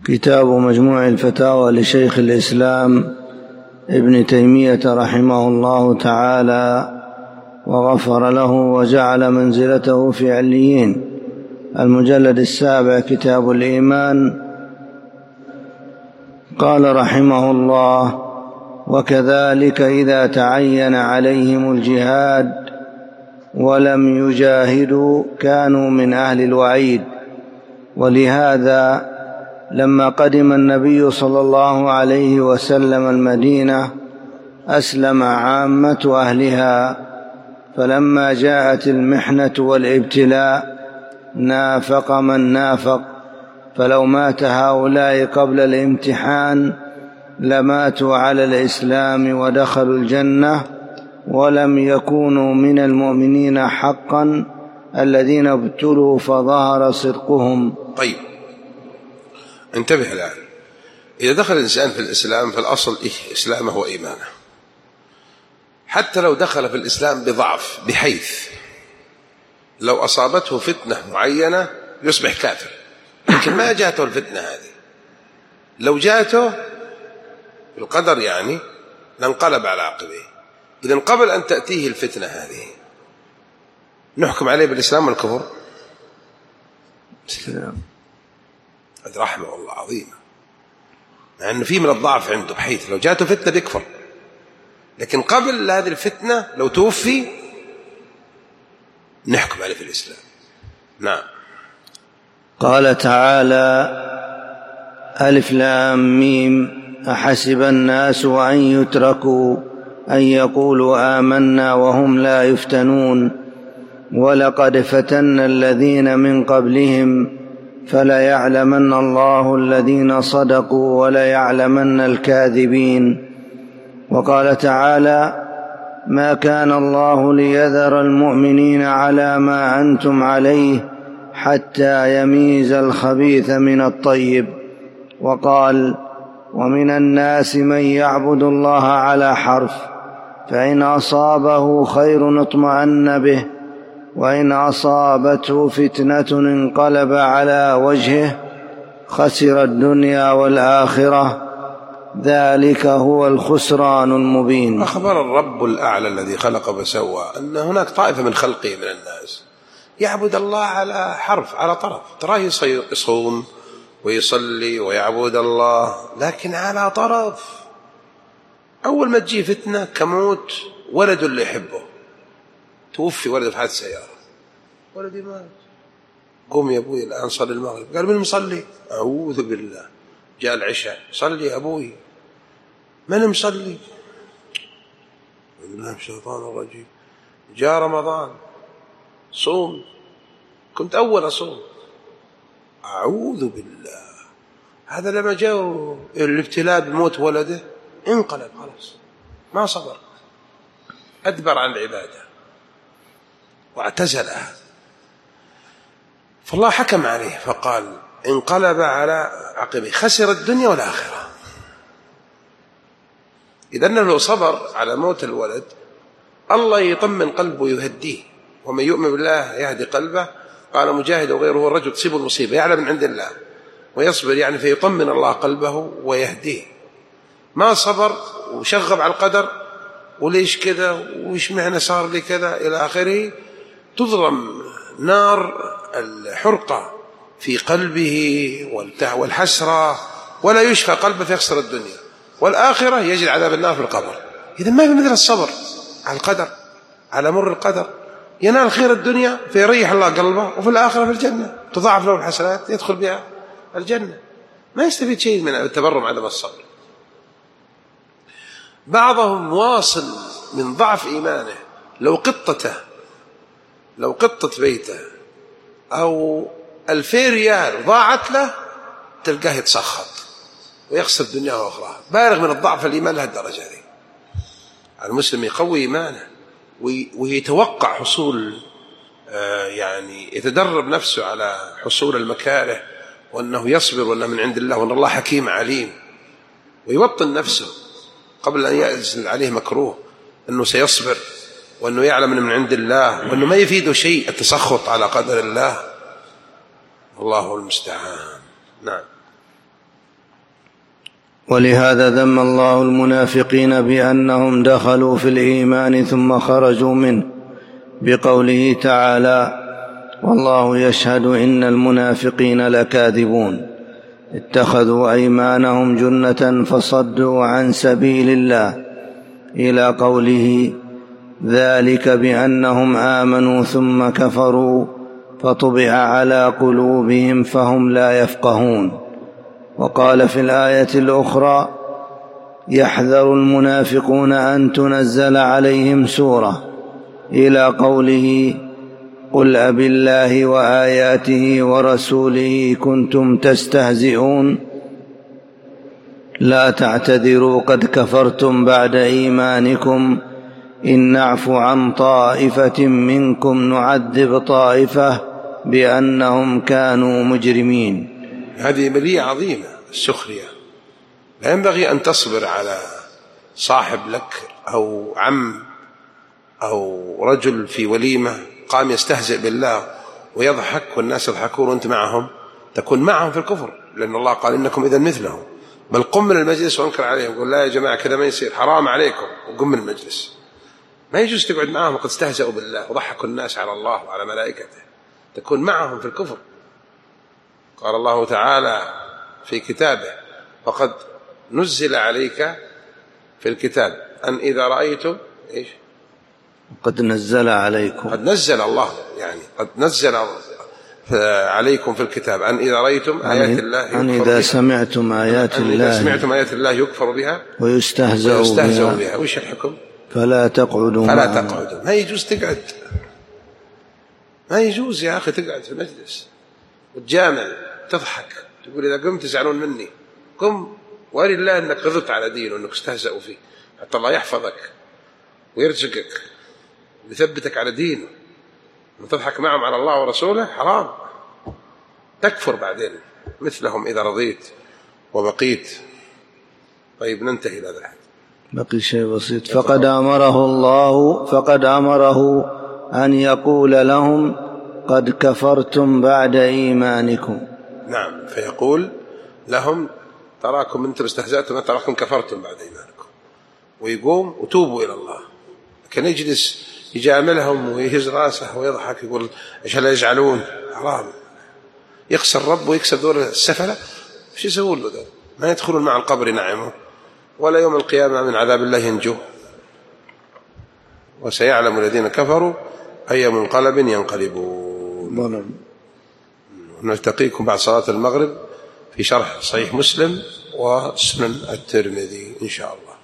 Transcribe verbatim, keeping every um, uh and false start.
كتاب مجموع الفتاوى لشيخ الإسلام ابن تيمية رحمه الله تعالى وغفر له وجعل منزلته في عليين. المجلد السابع كتاب الإيمان. قال رحمه الله: وكذلك إذا تعين عليهم الجهاد ولم يجاهدوا كانوا من أهل الوعيد. ولهذا لما قدم النبي صلى الله عليه وسلم المدينة أسلم عامة أهلها، فلما جاءت المحنة والابتلاء نافق من نافق، فلو مات هؤلاء قبل الامتحان لماتوا على الإسلام ودخلوا الجنة، ولم يكونوا من المؤمنين حقا الذين ابتلوا فظهر صدقهم. طيب انتبه الآن، إذا دخل الإنسان في الإسلام فالأصل إيه؟ إسلامه وإيمانه. حتى لو دخل في الإسلام بضعف، بحيث لو أصابته فتنة معينة يصبح كافر، لكن ما جاءته الفتنة هذه. لو جاءته القدر يعني لانقلب على عقبيه. إذن قبل أن تأتيه الفتنة هذه نحكم عليه بالإسلام والكفر؟ السلام. رحمه الله عظيمة، مع أنه في من الضعف عنده بحيث لو جاءته فتنة بيكفر، لكن قبل هذه الفتنة لو توفي نحكم عليه في الإسلام. نعم. قال تعالى: ألف لام ميم أحسب الناس أن يتركوا أن يقولوا آمنا وهم لا يفتنون ولقد فتنا الذين من قبلهم فليعلمن الله الذين صدقوا وليعلمن الكاذبين. وقال تعالى: ما كان الله ليذر المؤمنين على ما أنتم عليه حتى يميز الخبيث من الطيب. وقال: ومن الناس من يعبد الله على حرف، فإن أصابه خير اطمأن به، وإن أصابته فتنة انقلب على وجهه خسر الدنيا والآخرة، ذلك هو الخسران المبين. أخبر الرب الأعلى الذي خلق فسوى أن هناك طائفة من خلقه من الناس يعبد الله على حرف، على طرف، تراه يصوم ويصلي ويعبد الله، لكن على طرف. أول ما تجي فتنة كموت ولد اللي يحبه، توفي ولده في حادث سيارة، ولدي مات، قوم يا أبوي الآن صلي المغرب. قال: من مصلي؟ أعوذ بالله. جاء العشاء: صلي يا أبوي. من مصلي؟ بالله الشيطان الرجيم. جاء رمضان: صوم. كنت أول أصوم. أعوذ بالله. هذا لما جاء الابتلاء بموت ولده انقلب، خلاص ما صبر، أدبر عن العبادة واعتزلها، فالله حكم عليه فقال: انقلب على عقبه خسر الدنيا والآخرة. إذا لو صبر على موت الولد الله يطمن قلبه ويهديه، ومن يؤمن بالله يهدي قلبه. قال مجاهد وغيره: هو الرجل تصيب المصيبة يعلم من عند الله ويصبر، يعني فيطمن الله قلبه ويهديه. ما صبر وشغب على القدر، وليش كذا وإيش معنى صار لي كذا إلى آخره، تضرم نار الحرقة في قلبه والحسرة، ولا يشفى قلبه فيخسر الدنيا والآخرة، يجد عذاب النار في القبر. إذا ما في مثل الصبر على القدر، على مر القدر، ينال خير الدنيا فيريح الله قلبه، وفي الآخرة في الجنة تضاعف له الحسنات يدخل بها الجنة. ما يستفيد شيء من التبرم عدم الصبر. بعضهم واصل من ضعف إيمانه، لو قطته لو قطة بيته أو ألفين ريال ضاعت له تلقاه يتسخط ويخسر دنياه وأخرى. بالغ من الضعف الإيمان لهالدرجة دي. المسلم يقوي إيمانه ويتوقع حصول، يعني يتدرب نفسه على حصول المكاره، وأنه يصبر، وأنه من عند الله، وأن الله حكيم عليم، ويوطن نفسه قبل أن ينزل عليه مكروه أنه سيصبر، وأنه يعلم أنه من عند الله، وأنه ما يفيده شيء التسخط على قدر الله. الله المستعان. نعم. ولهذا ذم الله المنافقين بأنهم دخلوا في الإيمان ثم خرجوا منه بقوله تعالى: والله يشهد إن المنافقين لكاذبون اتخذوا أيمانهم جنة فصدوا عن سبيل الله، إلى قوله: ذلك بأنهم آمنوا ثم كفروا فطبع على قلوبهم فهم لا يفقهون. وقال في الآية الأخرى: يحذر المنافقون أن تنزل عليهم سورة، إلى قوله: قل أبالله وآياته ورسوله كنتم تستهزئون لا تعتذروا قد كفرتم بعد إيمانكم إن نعف عن طائفة منكم نعذب طائفة بأنهم كانوا مجرمين. هذه بلية عظيمة، السخرية. لا ينبغي أن تصبر على صاحب لك أو عم أو رجل في وليمة قام يستهزئ بالله ويضحك والناس يضحكون وأنت معهم، تكون معهم في الكفر، لأن الله قال: إنكم إذا مثلهم. بل قم من المجلس وانكر عليهم، قل: لا يا جماعة كذا ما يصير، حرام عليكم، وقم من المجلس. ما يجوز تقعد معهم وقد استهزئوا بالله وضحكوا الناس على الله وعلى ملائكته، تكون معهم في الكفر. قال الله تعالى في كتابه: فقد نزل عليك في الكتاب أن إذا رأيتم إيش؟ قد نزل عليكم، قد نزل الله يعني قد نزل عليكم في الكتاب أن إذا رأيتم آيات الله أن إذا سمعتم آيات الله إذا سمعتم آيات الله يكفر بها ويستهزأ بها, بها. وش الحكم؟ فلا تقعدوا فلا تقعدوا. ما يجوز تقعد، ما يجوز يا أخي تقعد في المجلس وتجامل تضحك تقول إذا قمت تزعلون مني. قم واري الله أنك غضبت على دين وأنك استهزأوا فيه، حتى الله يحفظك ويرزقك ويثبتك على دينه. وتضحك معهم على الله ورسوله حرام، تكفر بعدين مثلهم إذا رضيت وبقيت. طيب ننتهي إلى ذلك، بقي شيء بسيط. فقد أمره الله فقد أمره أن يقول لهم: قد كفرتم بعد إيمانكم. نعم، فيقول لهم: تراكم أنتم استهزأتم، تراكم كفرتم بعد إيمانكم. ويقوم وتوبوا إلى الله. كان يجلس يجاملهم ويهز راسه ويضحك يقول: إيش هلا يزعلون؟ حرام. يخسر رب ويكسب دور السفلة. إيش يسوون له ذا؟ ما يدخلون مع القبر نعمه ولا يوم القيامة من عذاب الله ينجو. وسيعلم الذين كفروا أي منقلب ينقلبون. نلتقيكم بعد صلاة المغرب في شرح صحيح مسلم وسنن الترمذي إن شاء الله.